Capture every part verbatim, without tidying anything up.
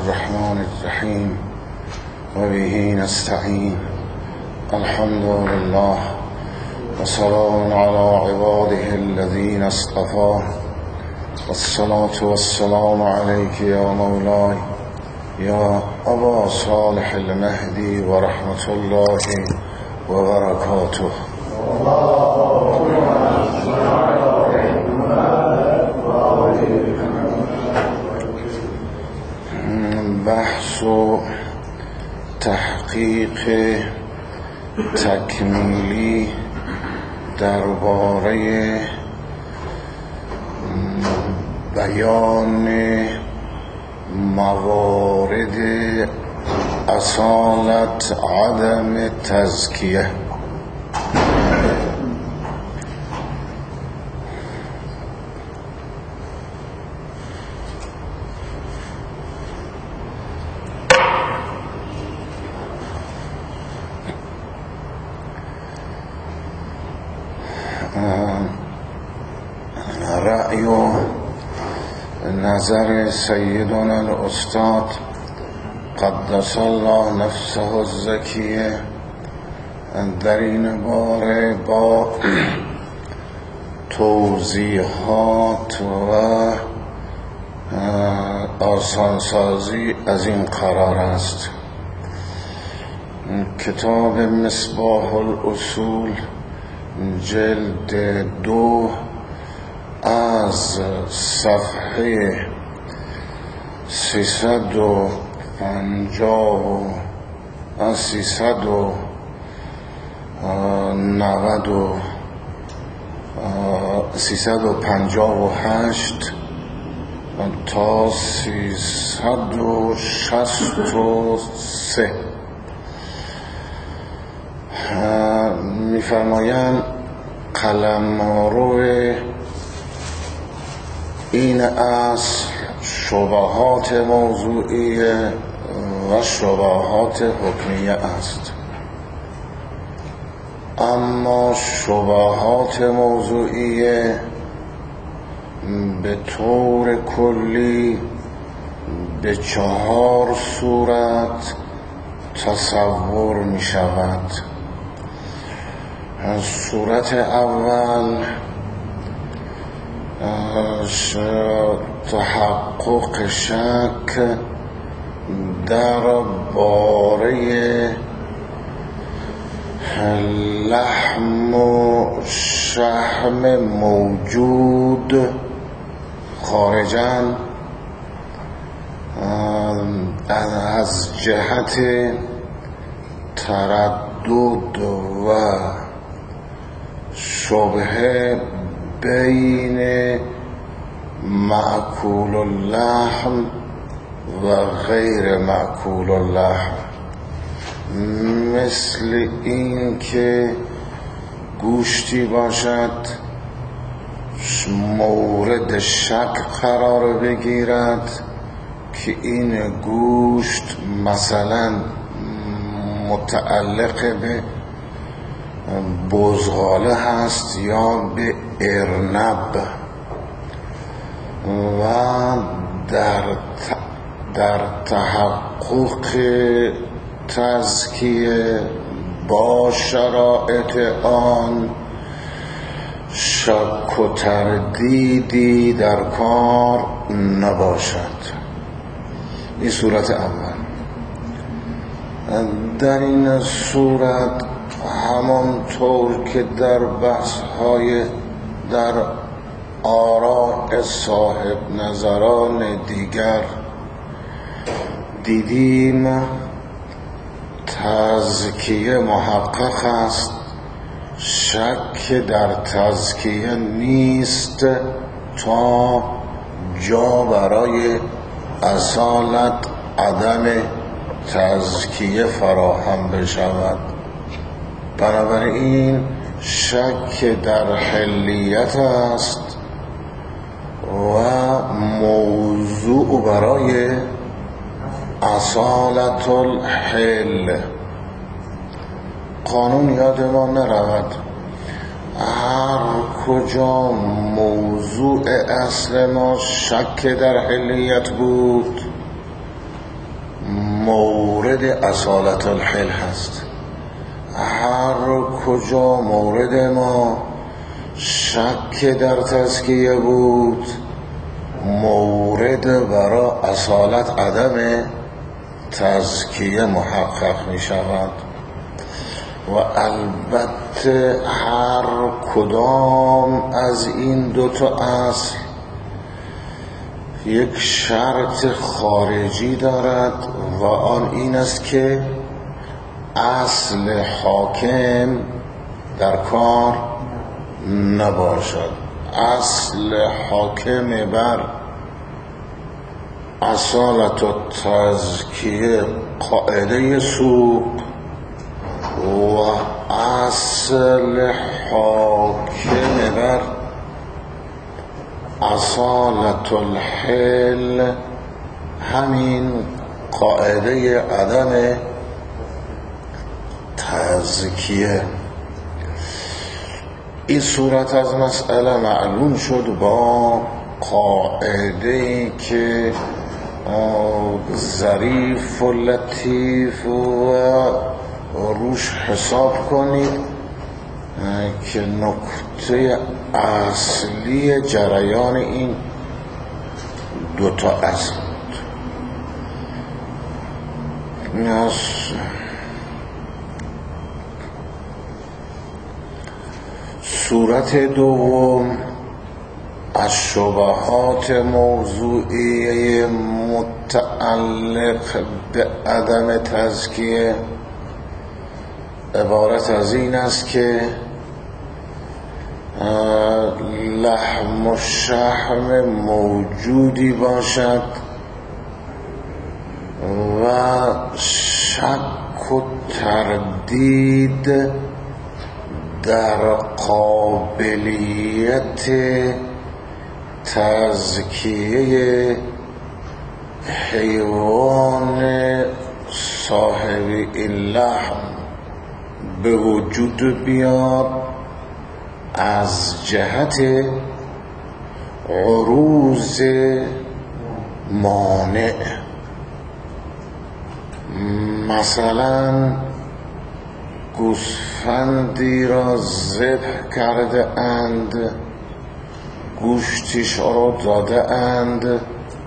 الرحمن الرحیم و به نستعین. الحمد لله و سلام علی عباده الذین اصطفى والصلاة والسلام علیک یا مولاي یا ابا صالح المهدی و رحمت الله و برکاته. بحث و تحقیق تکمیلی درباره بیان موارد اصالت عدم تزکیه. رأی و نظر سیدنا الاستاد قدس الله نفسه الزکیه در این باره با توضیحات و آسانسازی از این قرار است. کتاب مصباح الاصول جلد دو از صفحه سیصد و پنجاه از سیصد و نود و سیصد و پنجاه و هشت تا سیصد و شصت و سه می‌فرمایند قلمرو این اصل شبهات موضوعیه و شبهات حکمیه است، اما شبهات موضوعیه به طور کلی به چهار صورت تصور می شود. صورت اول تحقق شک در باره لحم و شحم موجود خارجاً از جهت تردد و شبهه بین مأکول اللحم و غیر مأکول اللحم، مثل این که گوشتی باشد مورد شک قرار بگیرد که این گوشت مثلا متعلق به بزغاله هست یا به ارنب، و در در تحقق تزکیه با شرایط آن شک و تردیدی در کار نباشد. این صورت اول. در این صورت همانطور که در بحث‌های در آراء صاحب نظران دیگر دیدیم، تزکیه محقق است، شک در تزکیه نیست تا جا برای اصالت عدم تزکیه فراهم بشود. بنابراین شک در حلیت است و موضوع برای اصالت الحل. قانون یاد ما نرود، هر کجا موضوع اصل ما شک در حلیت بود مورد اصالت الحل هست. هر کجا مورد ما شک در تزکیه بود، مورد برای اصالت عدم تزکیه محقق می شود. و البته هر کدام از این دوتا اصل یک شرط خارجی دارد و آن این است که اصل حاکم در کار نباشد. اصل حاکم بر اصالت و تزکیه قاعده سوق و اصل حاکم بر اصالت الحل همین قاعده عدم تزکیه. این صورت از مسئله معلوم شد با قاعده که ظریف و لطیف و روش حساب کنید که نکته اصلی جریان این دوتا اصل صورت دوم از شبهات موضوعی متعلق به عدم تزکیه عبارت از این است که لحم و شحم موجودی باشد و شک و تردید در قابلیت تزکیه حیوان صاحب این لحم به وجود بیاد از جهت عروض مانع. مثلا گوسفندی را ذبح کرده اند، گوشتش را داده اند،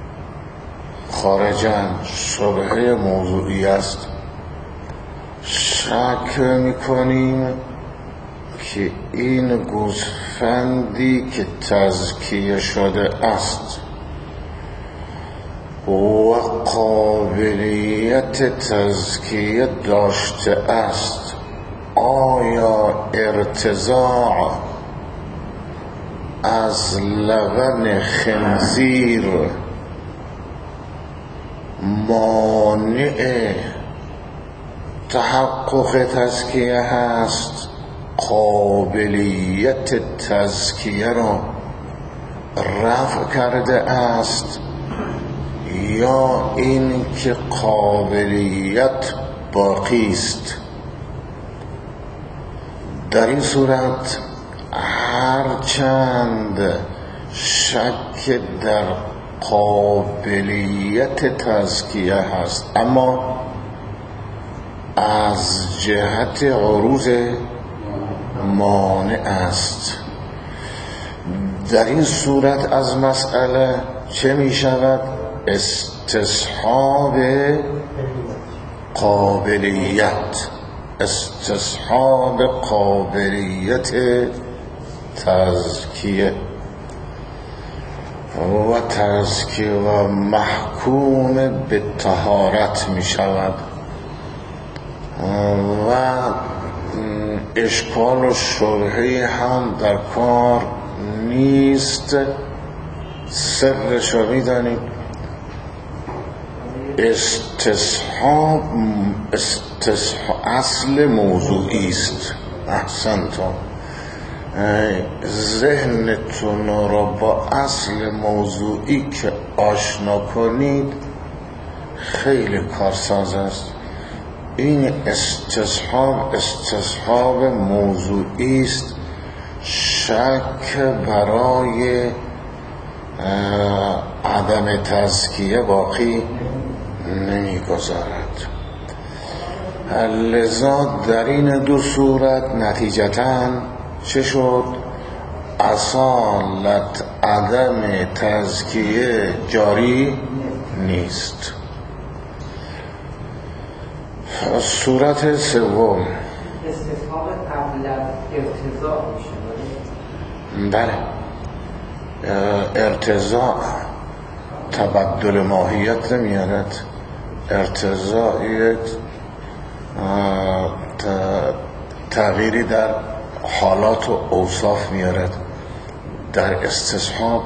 خارجاً شبهه موضوعی است. شک میکنیم که این گوسفندی که تزکیه شده است و قابلیت تزکیه داشته است، آیا ارتضاع از لبن خنزیر مانع تحقق تزکیه هست؟ قابلیت تزکیه را رفع کرده است یا این که قابلیت باقی است؟ در این صورت هرچند شک در قابلیت تزکیه هست، اما از جهت عروض مانع است. در این صورت از مسئله چه می شود؟ استصحاب قابلیت استصحاب قابلیت تزکیه و تزکیه و محکوم به طهارت می شود و اشکال و شبهه هم در کار نیست. سرش رو می‌دانید. استصحاب استصحاب اصل موضوعی است. احسنتم. ذهنتون رو با اصل موضوعی که آشنا کنید خیلی کارساز است. این استصحاب استصحاب موضوعی است، شک برای عدم تزکیه باقی نمیگذارد. لذا در این دو صورت نتیجتاً چه شد؟ اصالت عدم تزکیه جاری نیست. صورت سوم استثبات قبل از ارتضاع میشه. بله، ارتضاع تبدل ماهیت نمیارد، ارتضاعیت تغییری در حالات و اوصاف میارد. در استصحاب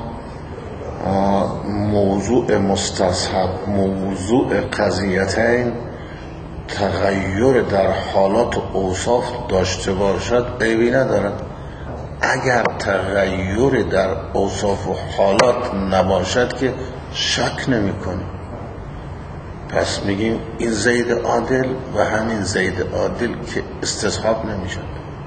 موضوع مستصحب موضوع قضیتین تغییر در حالات و اوصاف داشته باشد عیبی ندارد. اگر تغییر در اوصاف و حالات نباشد که شک نمی کنیم، پس میگیم این زید عادل و همین زید عادل که استصحاب نمیشد.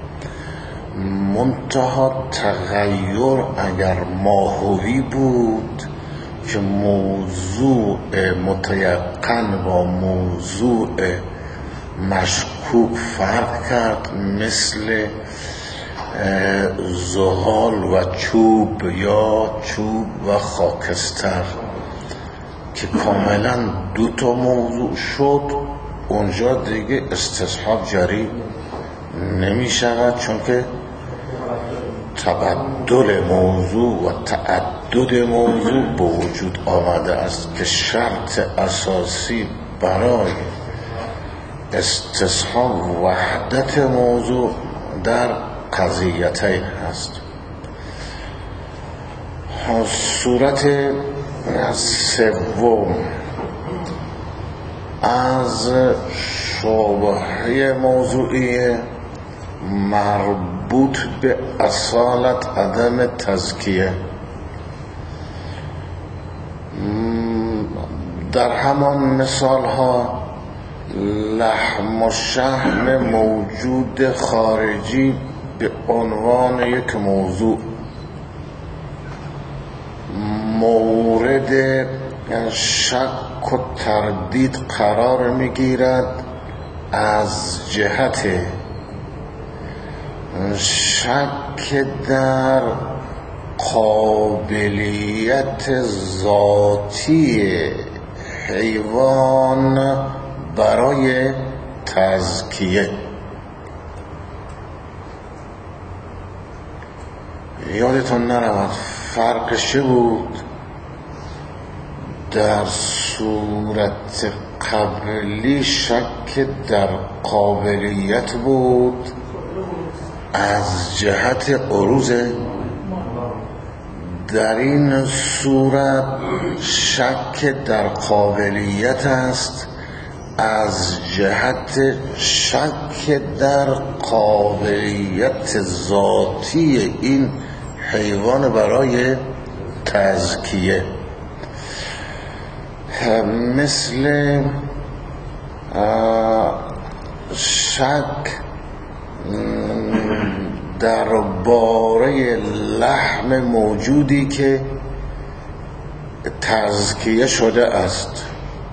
منتها تغییر اگر ماهوی بود که موضوع متیقن با موضوع مشکوک فرق کرد، مثل زغال و چوب یا چوب و خاکستر که کاملا دو تا موضوع شد، اونجا دیگه استصحاب جاری نمی شود، چون که تبدل موضوع و تعدد موضوع به وجود آمده است که شرط اساسی برای استصحاب وحدت موضوع در قضیتین هست. صورت سوم از شبهه موضوعی مربوط به اصالت عدم تزکیه. در همان مثال ها لحم و شحم موجود خارجی به عنوان یک موضوع مورد شک و تردید قرار میگیرد از جهت شک در قابلیت ذاتی حیوان برای تزکیه. یادتون نرود فرقش بود؟ در صورت قبلی شک در قابلیت بود از جهت عروض، در این صورت شک در قابلیت است از جهت شک در قابلیت ذاتی این حیوان برای تزکیه. مثل شک در باره لحم موجودی که تزکیه شده است،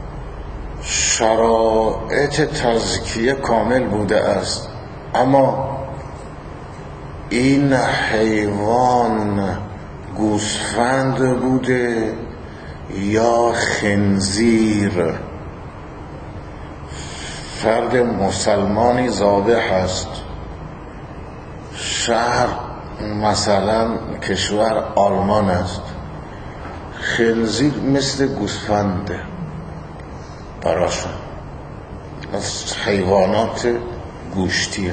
شرایط تزکیه کامل بوده است، اما این حیوان گوسفند بوده یا خنزیر. فرد مسلمانی ذابح است، شهر مثلا کشور آلمان است، خنزیر مثل گوسفنده براشون، از حیوانات گوشتیه.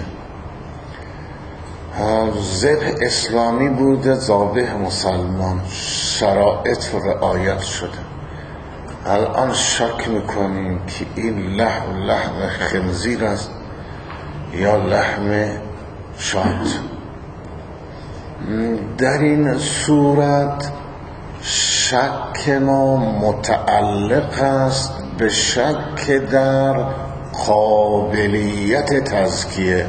ذبح اسلامی بوده، ذابح مسلمان، شرایط رعایت شده. الان شک میکنیم که این لحم لحم خنزیر است یا لحم شاد. در این صورت شک ما متعلق است به شک در قابلیت تزکیه.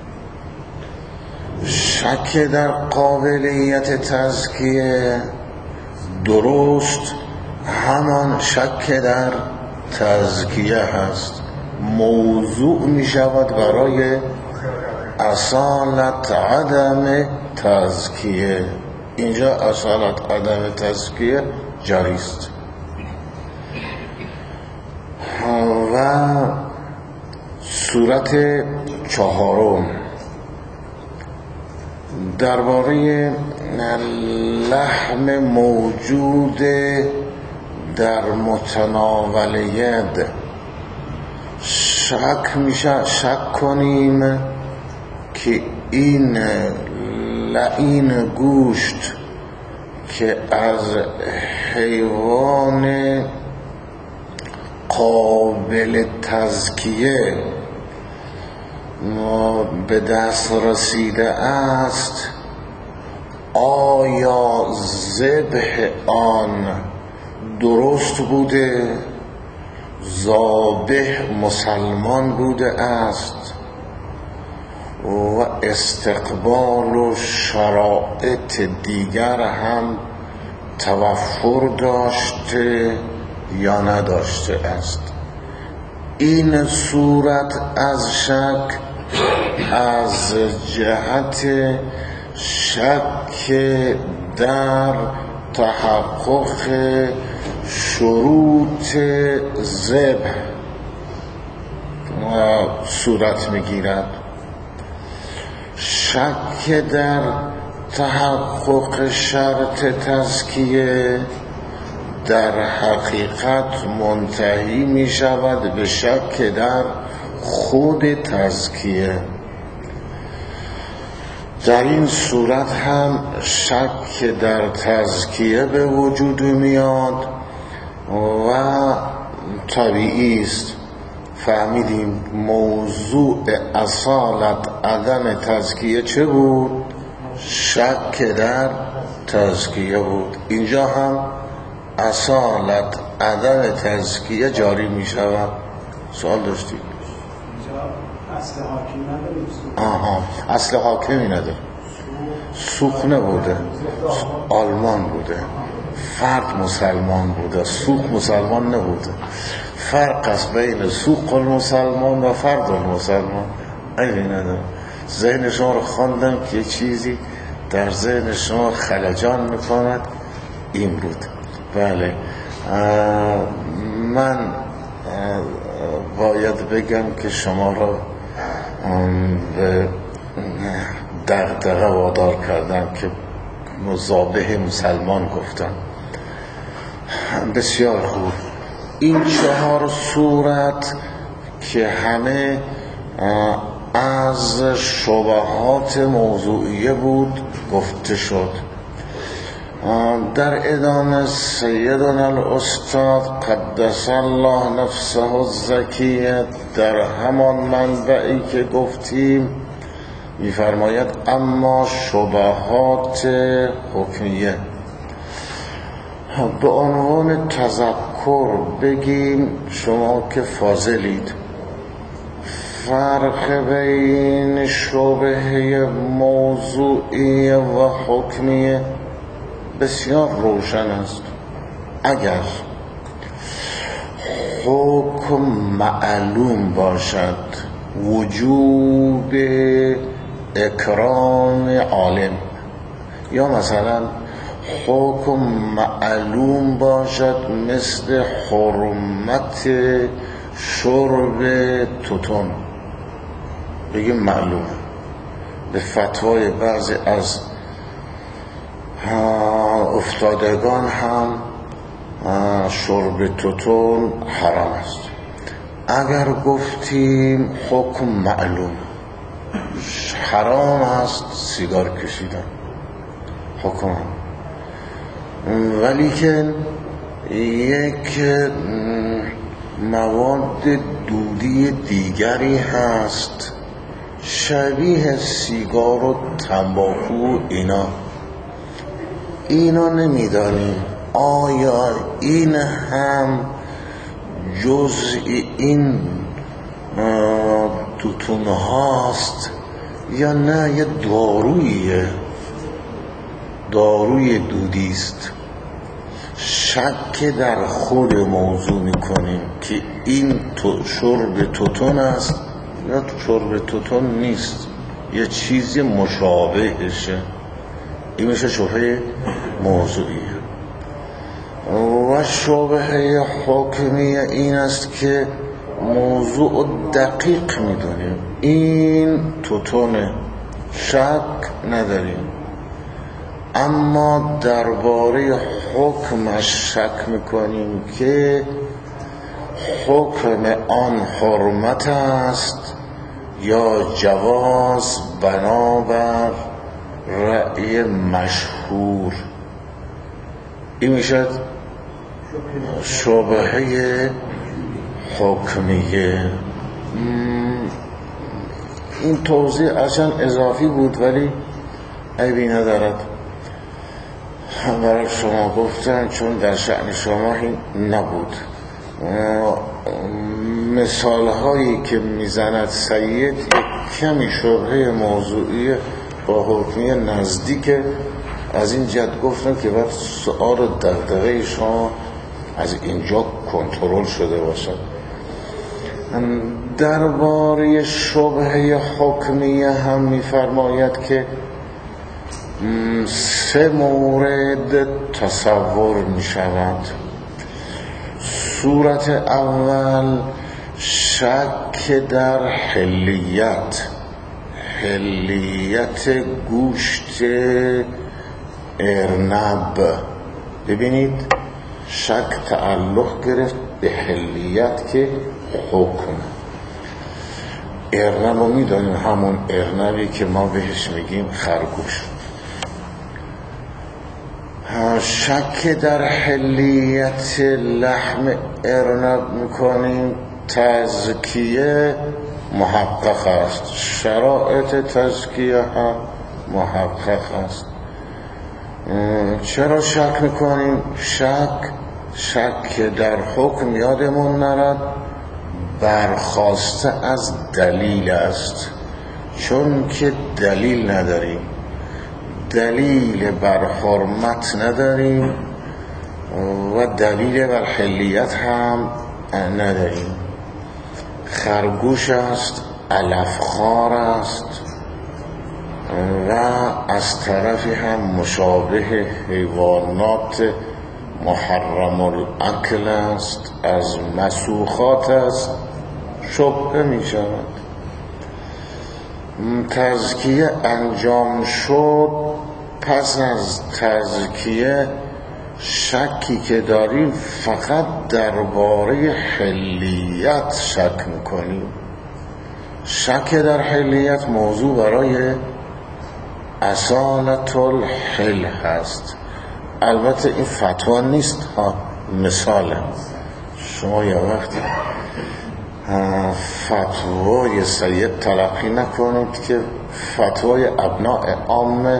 شک در قابلیت تزکیه درست همان شک در تزکیه هست، موضوع می شود برای اصالت عدم تزکیه. اینجا اصالت عدم تزکیه جاری است. و صورت چهارم درباره لحم موجود در متناول ید شک میشه شک کنیم که این لعین گوشت که از حیوان قابل تزکیه به دست رسیده است، آیا ذبح آن درست بوده، ذابح مسلمان بوده است و استقبال و شرایط دیگر هم توفر داشته یا نداشته است. این صورت از شک از جهت شک در تحقق شروط ذبح صورت میگیرد. شک در تحقق شرط تزکیه در حقیقت منتهی می شود به شک در خود تزکیه. در این صورت هم شک در تزکیه به وجود میاد و طبیعی است. فهمیدیم موضوع اصالت عدم تزکیه چه بود؟ شک در تزکیه بود. اینجا هم اصالت عدم تزکیه جاری می شود. سوال داشتید؟ اینجا اصل حاکمی نداریم. آها، اصل حاکمی نداره. سوق نبوده، آلمان بوده، فرد مسلمان بوده، سوق مسلمان نبوده. فرق است بین سوق المسلمان و فرد المسلمان. ایلی نداره. ذهن شما رو خواندم که چیزی در ذهن شما خلجان میکند، این بود. بله، من باید بگم که شما را به دغدغه وادار کردم که ذابح مسلمان گفتم. بسیار خوب. این چهار صورت که همه از شبهات موضوعیه بود گفته شد. در ادامه سیدنا الاستاد قدس الله نفسه الزکیه در همان منبعی که گفتیم می‌فرماید اما شبهات حکمیه به عنوان تذکر بگیم، شما که فاضلید، فرق بین شبهه موضوعیه و حکمیه بسیار روشن است. اگر حکم معلوم باشد، وجوب اکرام عالم، یا مثلا حکم معلوم باشد مثل حرمت شرب توتون، بگیم معلوم، به فتوای بعضی از افتادگان هم شرب توتون حرام است. اگر گفتیم حکم معلوم حرام است سیگار کشیدن، حکم، ولی که یک مواد دودی دیگری هست شبیه سیگار و تنباکو، اینا اینا نمیدانیم آیا این هم جزء این توتون هاست یا نه یه دارویه، داروی دودی است. شک در خود موضوع میکنیم که این تو شرب توتون است یا شرب توتون نیست، یه چیزی مشابهشه، این میشه شبهه موضوعیه. و شبهه حکمیه این است که موضوع دقیق میدونیم این توتونه، شک نداریم، اما درباره حکمش شک میکنیم که حکم آن حرمت است یا جواز بنابر رأی مشهور. این میشه شبهه حکمیه. این توضیح اصلا اضافی بود ولی عیبی ندارد، برای شما گفتن چون در شأن شما این نبود. مثال هایی که میزند سید کمی شبهه موضوعی با حکمی نزدیک، از این جد گفتم که وقت سؤال و دغدغه شما از اینجا کنترل شده باشد. درباره شبهه حکمیه هم میفرماید که سه مورد تصور می شود. صورت اول شک در حلیت، حلیت گوشت ارنب. ببینید شک تعلق گرفت به حلیت که حکم. ارنب رو می دانیم، همون ارنبی که ما بهش میگیم خرگوش. شک در حلیت لحم ارنب میکنیم، تزکیه محقق است، شرایط تزکیه هم محقق است. چرا شک میکنیم؟ شک شک در حکم یادمون نرد برخواسته از دلیل است، چون که دلیل نداریم، دلیل بر حرمت نداریم و دلیل بر حلیت هم نداریم. خرگوش است، علفخوار است و از طرفی هم مشابه حیوانات محرم الاکل است، از مسوخات است، شبهه می شود. تزکیه انجام شد، پس از تزکیه شکی که داریم فقط درباره حلیت شک میکنیم. شک در حلیت موضوع برای اصالت الحل هست. البته این فتوا نیست ها، مثاله. شما یه وقتی فتوای سید تلقی نکنید که فتوای ابناء عامه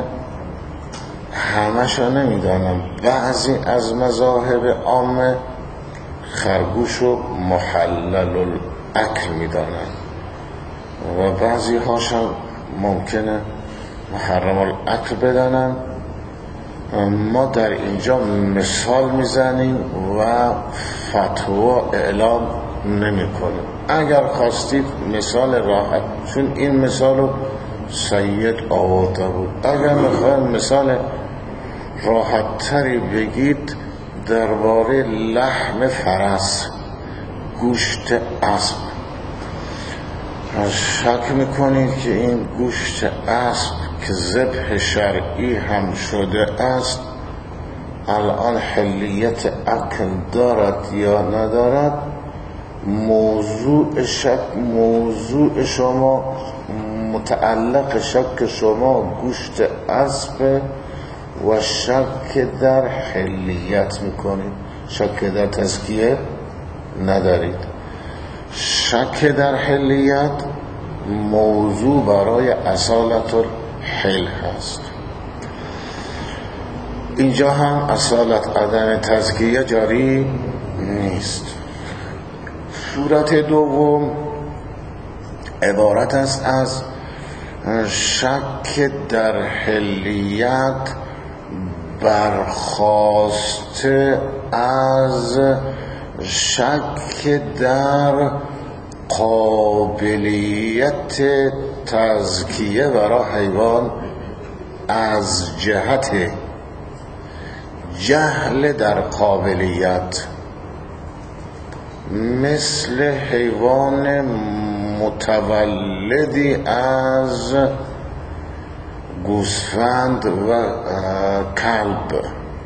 همشو نمیدانم، بعضی از مذاهب عامه خرگوش رو محلل الاکل میدانن و بعضی هاشم ممکنه محرم الاکل بدانن. ما در اینجا مثال میزنیم و فتوا اعلام نمی کنیم. اگر خواستید مثال راحت، چون این مثال رو سید آورده بود، اگر میخواید مثال راحت تری بگید درباره لحم فرس، گوشت اسب، شک میکنید که این گوشت اسب که ذبح شرعی هم شده است الان حلیت اکل دارد یا ندارد؟ موضوع شک موضوع شما متعلق شک شما گوشت اسب و شک در حلیت میکنید، شک در تزکیه ندارید. شک در حلیت موضوع برای اصالت الحل هست. اینجا هم اصالت عدم تزکیه جاری نیست. صورت دوم عبارت است از شک در حلیت برخاسته از شک در قابلیت تزکیه برای حیوان از جهت جهل در قابلیت، مثل حیوان متولدی از گوسفند و کلب،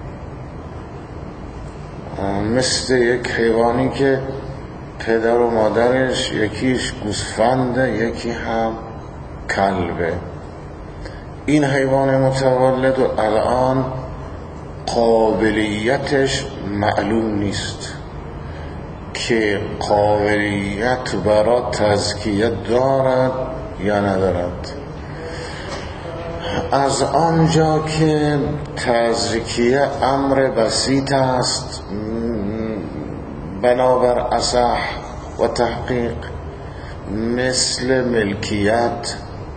مثل یک حیوانی که پدر و مادرش یکیش گوسفنده یکی هم کلبه. این حیوان متولد و الان قابلیتش معلوم نیست که قابلیت برای تزکیه دارد یا ندارد. از آنجا که تزکیه امر بسیط است، بنابر اصح و تحقیق مثل ملکیت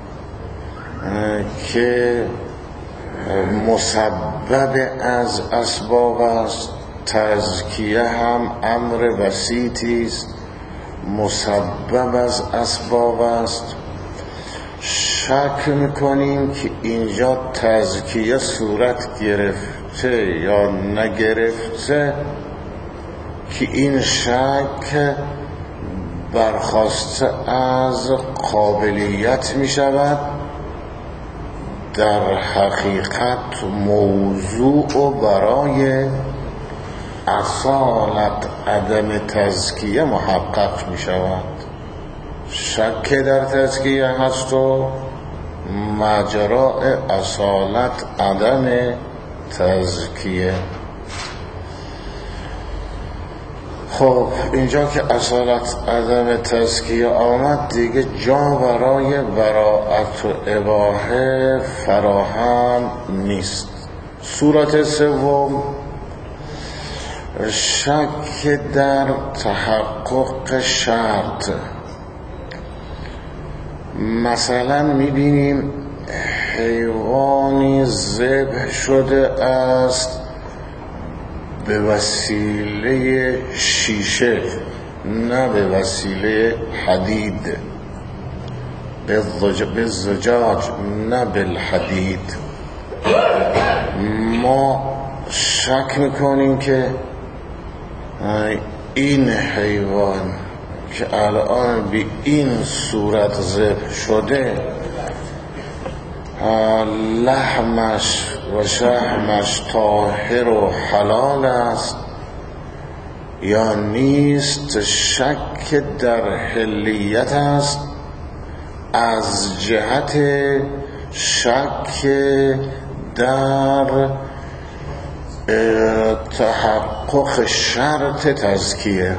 که مسبب از اسباب است، تزکیه هم امر بسیطی است، مسبب از اسباب است. شک میکنیم که اینجا تزکیه صورت گرفته یا نگرفته، که این شک برخاسته از قابلیت می شود. در حقیقت موضوع برای اصالت عدم تزکیه محقق می شود. شک در تزکیه هست و ماجراء اصالت عدم تزکیه. خب اینجا که اصالت عدم تزکیه آمد، دیگه جا برای براءت و اباحه فراهم نیست. صورت سوم، شک در تحقق شرط. مثلا میبینیم حیوانی ذبح شده است به وسیله شیشه، نه به وسیله حدید، به زجاج نه بالحدید. ما شک میکنیم که این حیوان که الان به این صورت ذبح شده لحمش و شحمش طاهر و حلال است یا نیست. شک در حلیت است از جهت شک در تحقق شرط تزکیه.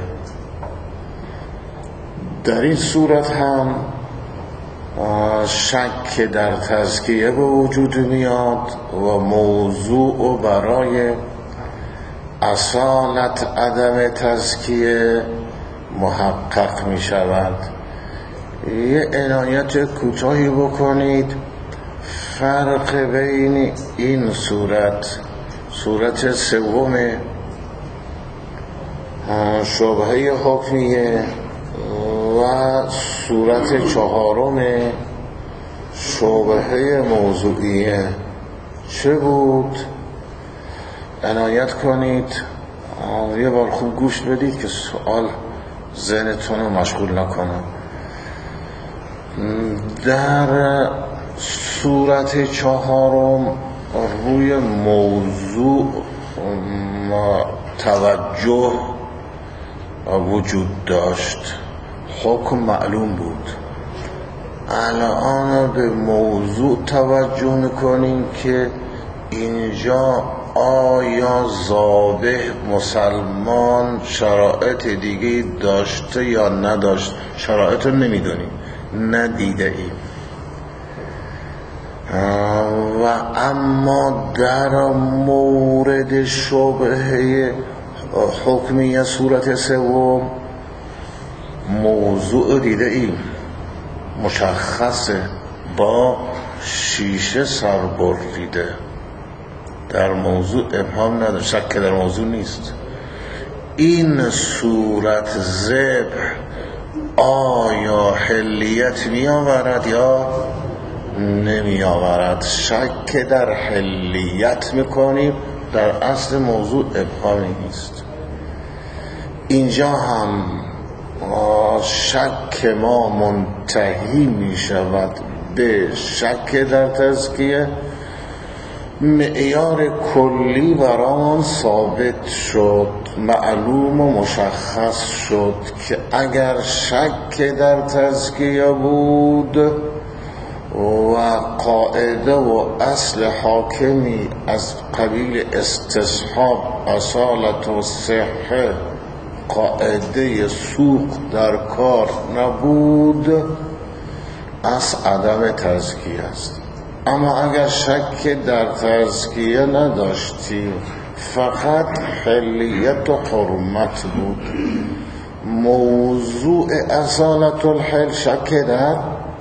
در این صورت هم شک در تزکیه به وجود میاد و موضوع برای اصالت عدم تزکیه محقق می شود. یه عنایت کوتاهی بکنید، فرق بین این صورت، صورت سوم شبهه حکمیه و صورت چهارم شبهه موضوعیه چه بود؟ عنایت کنید، یه بار خوب گوش بدید که سوال ذهنتون رو مشغول نکنه. در صورت چهارم روی موضوع توجه وجود داشت، حکم معلوم بود. الان به موضوع توجه میکنیم که اینجا آیا ذابح مسلمان شرایط دیگه داشته یا نداشت. شرایط رو نمیدونیم، ندیده ایم. و اما در مورد شبهه حکمی صورت سوم موضوع دیده ایم، مشخصه، با شیشه سر بریده، در موضوع ابهام نداره، شک در موضوع نیست. این صورت ذبح آیا حلیت می آورد یا نمی آورد؟ شک در حلیت میکنیم، در اصل موضوع ابهامی نیست. اینجا هم شک ما منتهی می شود به شک در تزکیه. معیار کلی برامون ثابت شد، معلوم و مشخص شد که اگر شک در تزکیه بود و قاعده و اصل حاکمی از قبیل استصحاب اصالت و صحه، قاعده سوق در کار نبود، از عدم تزکیه است. اما اگر شک در تزکیه نداشتیم، فقط حلیت و حرمت بود، موضوع اصالت الحل شک در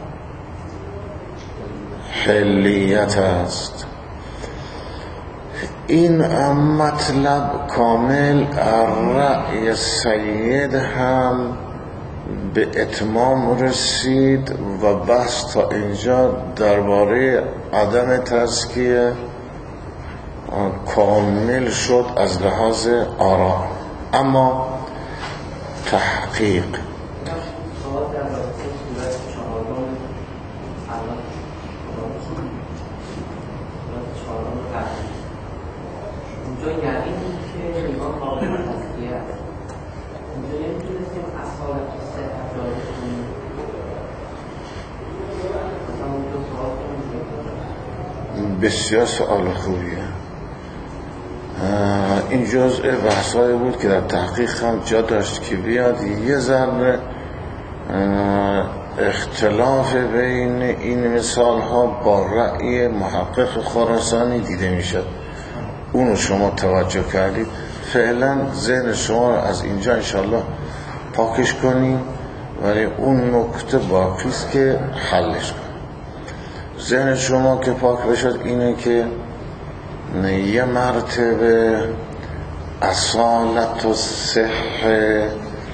حلیت است. این مطلب کامل رأی سید هم به اتمام رسید و بحث تا اینجا درباره عدم تزکیه کامل شد از لحاظ آرا. اما تحقیق اونجا یعنی که نگاه قابل تزکیه است. اونجا نمیتونستیم اصالت و صحت جاری کنیم. مثلا اونجا سوال کنیم. بسیار سوال خوبیه. این جزء بحثایی بود که در تحقیق هم جا داشت که بیاد یه ذره اختلاف بین این مثال ها با رأی محقق خراسانی دیده میشد. اونو شما توجه کردید. فعلا ذهن شما رو از اینجا انشالله پاکش کنیم، ولی اون نکته باقی است که حلش کنیم. ذهن شما که پاک بشد اینه که یه مرتبه اصالت و صحه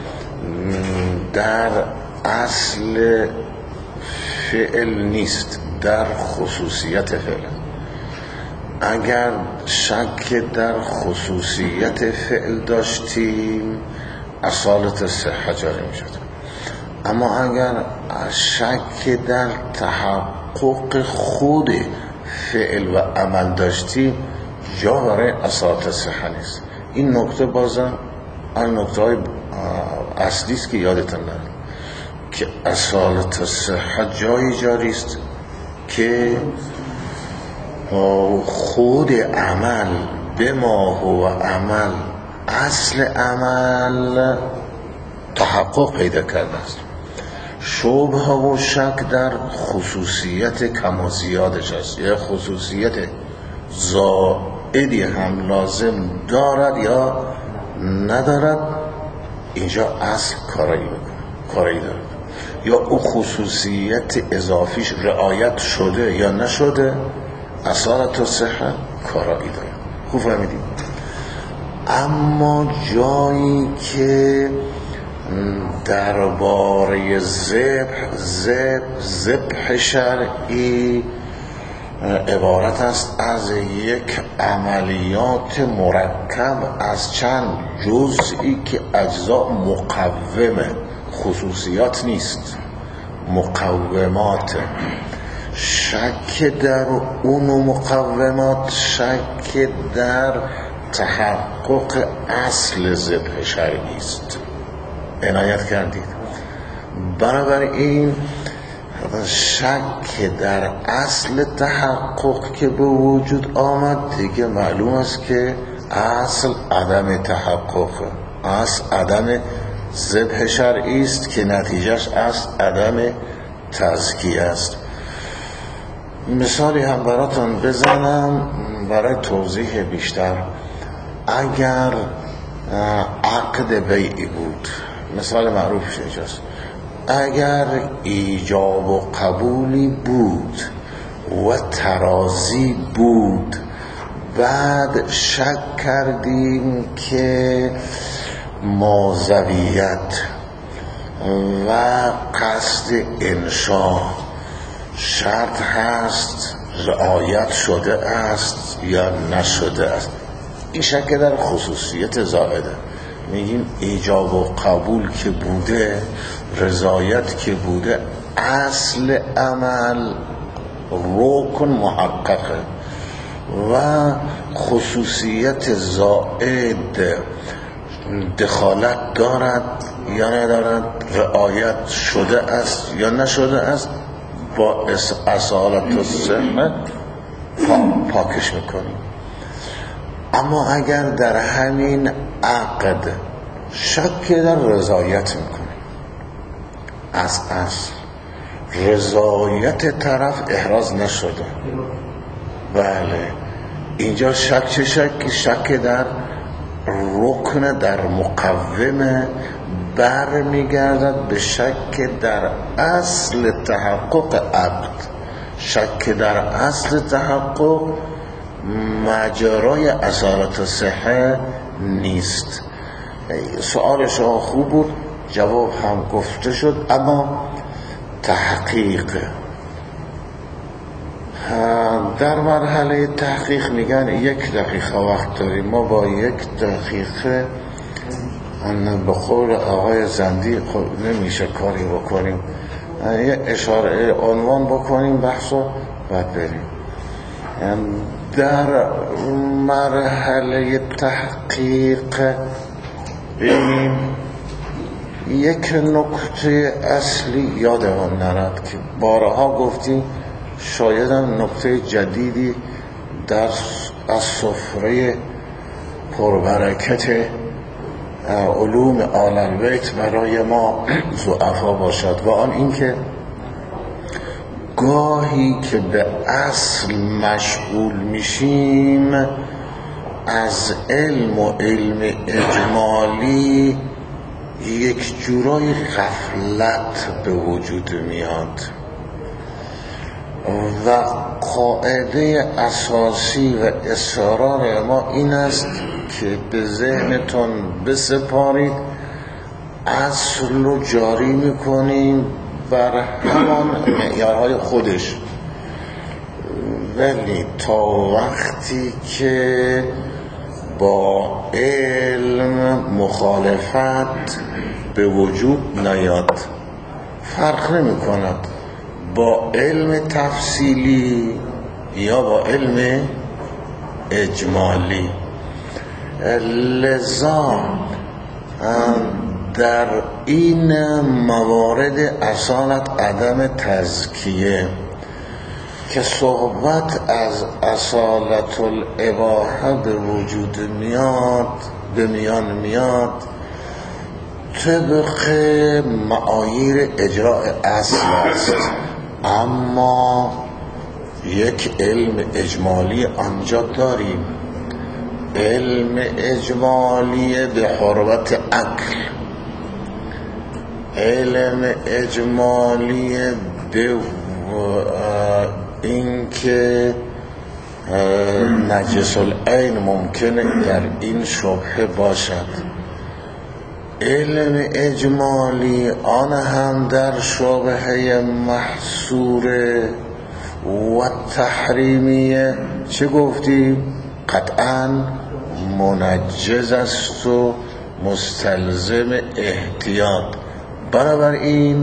در اصل فعل نیست، در خصوصیت فعل. اگر شک در خصوصیت فعل داشتیم اصالت صحه جاری می شد. اما اگر شک در تحقق خود فعل و عمل داشتیم جا برای اصالت صحه نیست. این نکته بازم این نکته های اصلی است که یادتون نره که اصالت صحه جایی جاری است که خود عمل به ما هو عمل، اصل عمل تحقق پیدا کرده است. شبه و شک در خصوصیت کم و زیادش است، یا خصوصیت زائدی هم لازم دارد یا ندارد. اینجا اصل کارایی بکنه، کارایی دارد، یا او خصوصیت اضافیش رعایت شده یا نشده، اصالت و صحه کارایی داره. خوب فهمیدیم؟ اما جایی که درباره ذبح ذبح ذبح شرعی عبارت است از یک عملیات مرکب از چند جزئی که اجزا مقومه، خصوصیات نیست، مقومات. شک در اون مقومات شک در تحقق اصل ذبح شرعی است. عنایت کردید؟ بنابراین شک در اصل تحقق که به وجود آمد دیگه معلوم است که اصل عدم تحقق، اصل عدم ذبح شرعی است که نتیجهش اصل عدم تزکیه است. مثالی هم براتون بزنم برای توضیح بیشتر. اگر عقد بیعی بود، مثال معروفش اینجاست، اگر ایجاب و قبولی بود و ترازی بود بعد شک کردیم که موضوعیت و قصد انشا شرط هست، رعایت شده است یا نشده است. این شک در خصوصیت زائده. میگیم ایجاب و قبول که بوده، رضایت که بوده، اصل عمل رکن محققه و خصوصیت زائد دخالت دارد یا ندارد، رعایت شده است یا نشده است، با اصالت و صحه پاکش میکنیم. اما اگر در همین عقد شک در رضایت میکنیم، از اصل رضایت طرف احراز نشده، بله، اینجا شک چه شک؟ شک در رکن، در مقوم، بر میگردد به شک در اصل تحقق عقد. شک در اصل تحقق ماجرای اصالت و صحه نیست. سوال شما خوب بود، جواب هم گفته شد، اما تحقیق در مرحله تحقیق میگن یک دقیقه وقت داریم. ما با یک دقیقه به قول آقای زندی نمیشه کاری بکنیم، یه اشاره عنوان بکنیم بحثو بعد بریم. در مرحله تحقیق ببینیم یک نکته اصلی یادمون نرد که بارها گفتیم، شاید هم نکته جدیدی در از سفره پربرکت علوم آل البیت برای ما ضعفا باشد، و آن اینکه گاهی که به اصل مشغول میشیم از علم و علم اجمالی یک جورای غفلت به وجود میاد و قاعده اساسی و اصرار ما این است که به ذهنتون بسپارید اصل رو جاری میکنیم بر همان معیارهای خودش، ولی تا وقتی که با علم مخالفت به وجود نیاد، فرق نمی کند با علم تفصیلی یا با علم اجمالی. لذا در این موارد اصالت عدم تزکیه که صحبت از اصالت الاباحه به وجود میاد، به میان میاد طبق معاییر اجراء اصل است، اما یک علم اجمالی آنجا داریم، علم اجمالی به حرمت عقل، علم اجمالی به اینکه نجس العین ممکنه در این شبهه باشد، علم اجمالی آن هم در شبهه محصوره و تحریمیه چه گفتیم؟ قطعاً منجز است و مستلزم احتیاط. بنابراین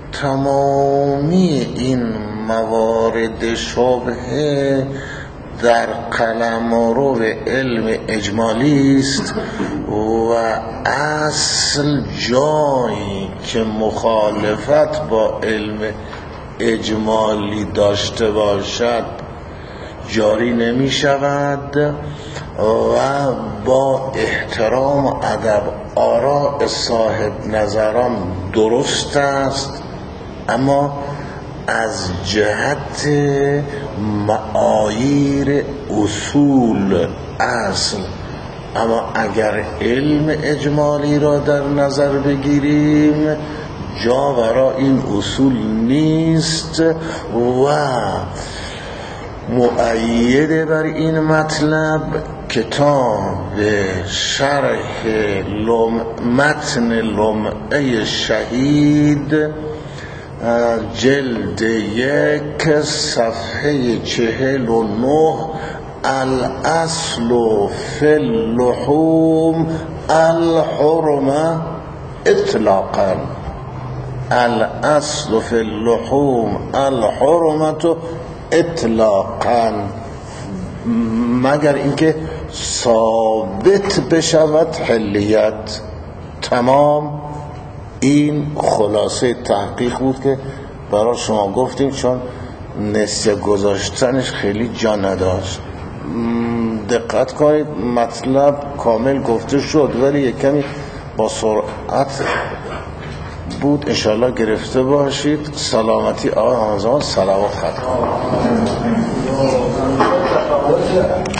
تمامی این موارد شبهه در قلمرو علم اجمالی است و اصل جایی که مخالفت با علم اجمالی داشته باشد جاری نمی شود و با احترام و ادب آراء صاحب نظران درست است، اما از جهت معاییر اصول اصل. اما اگر علم اجمالی را در نظر بگیریم جا برای این اصول نیست و مؤیده بر این مطلب کتاب شرح لم... متن لمعه شهید جلد یک صفحه چهل و نه الاصل فی اللحوم الحرمه اطلاقا الاصل فی اللحوم الحرمه اطلاقا مگر اینکه ثابت بشود حلیت. تمام. این خلاصه تحقیق بود که برای شما گفتیم، چون نسیه گذاشتنش خیلی جا نداشت. دقت کنید مطلب کامل گفته شد ولی یک کمی با سرعت بود. انشالله گرفته باشید. سلامتی آقای آنزان. صلوات خط